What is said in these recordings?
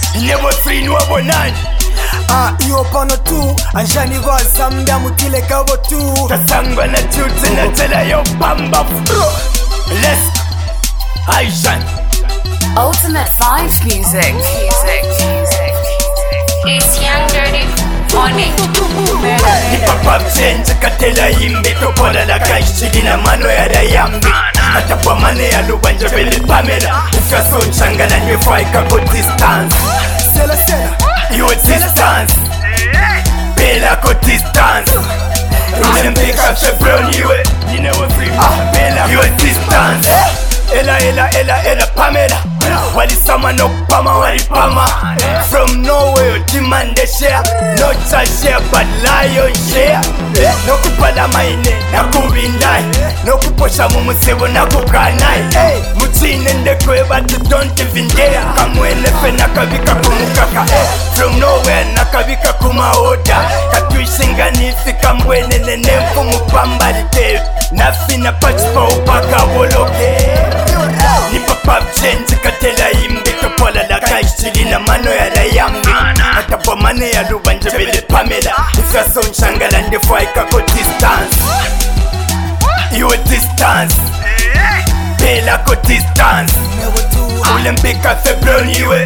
Never free no abonani. Iyo pano tu anjani bazambya mutile kabo tu Tasangwa na chute na tela yo bamba bro. Let's Aishan Ultimate Vibes Music. It's Young Dirty on it. Papa change katela imbe topola la kaishidi na mano ya dayambi. Atapwa mane ya lubanja bele Pamela. Ufya so nchangana nyefwa ikako distance. Sela You a distance. Bela ko distance. Ulembeka chevron iwe. Bela you a distance. Ela Pamela. Walisama no pama walipama. From nowhere demand the share. Not a share but lion share. No kupala maine na kubindai. No kuposha mumusebo na kukanai. Mutine ndekwe but don't even dare. Kamwene fe nakabika kumukaka. From nowhere nakabika kumaoda. Katuishinga nisi kamwene nene mfumupamba lite. Nafina pachipa upaka woloke. Ni papa change katela imbe topola la kaishili na mano ya dayambi. Atapwa mane ya lubanja bele Pamela. Ufya so nchangala ndefwa ikako distance. You a distance. Bela ko distance. Ulembeka febroni iwe.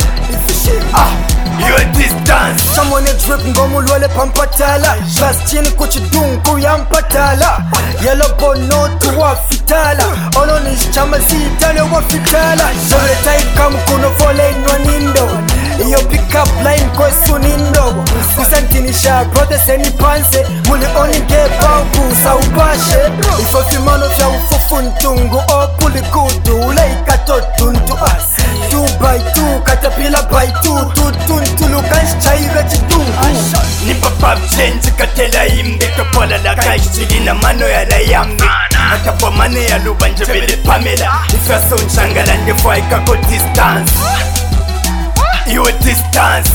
You a distance. Someone a drip ngomulwele pampatala Justin kuchidunku ya mpatala Yellow bono tuwa fitala Ono nishchama zitale wa fitala Zole taika mkuno fole inwa nindo Iyo pick up line kwesu nindo Kusantinisha brothers eni panse Muli oni geba ubusa ubashe Ifo fimano fya ufufu ntungu Opuli kudu uleika totuntu as 2 by 2 katapila by 2 Tulukanshi chaive chidungu Ni papa change katela imbe topola la kaishili na mano ya dayambi. Atapwa mane ya lubanja bele Pamela. Ifya so nchangala ndefwa ikako distance. You a distance.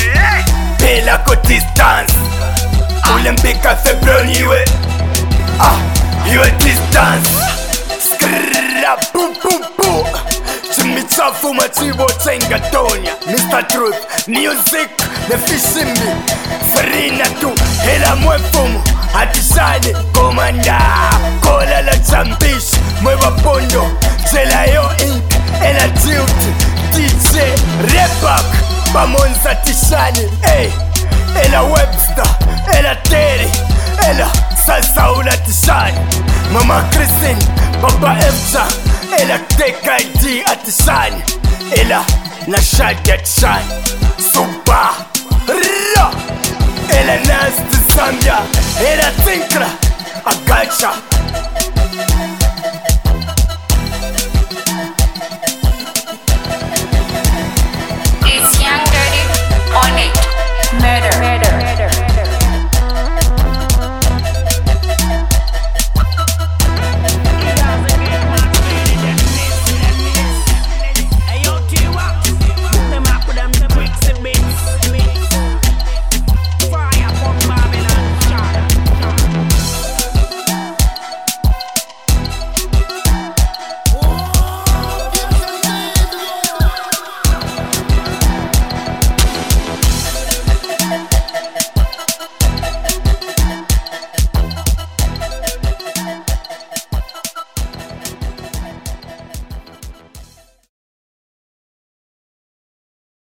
Bela ko distance. Ulembeka febroni iwe. You a distance. Skrrra boom boom boom. Chimichafu machibo chenga tonya. Mr. Truth Music nefishimbi. Farina tu hela mwefumu. Atishani komanda. Kola la chambish. Mwewa pondo. Jela yo ink. Ela tilt. DJ Rebak. Bamonza tishani. Ela Webster. Ela Terry. Ela Salsa ula tishani. Mama Christine. Papa Efcha. Ela Teka ID atishani. Ela Nashadi atishani. Super Ra. Ela Nasty Zambia. Ela Tinkra Agacha.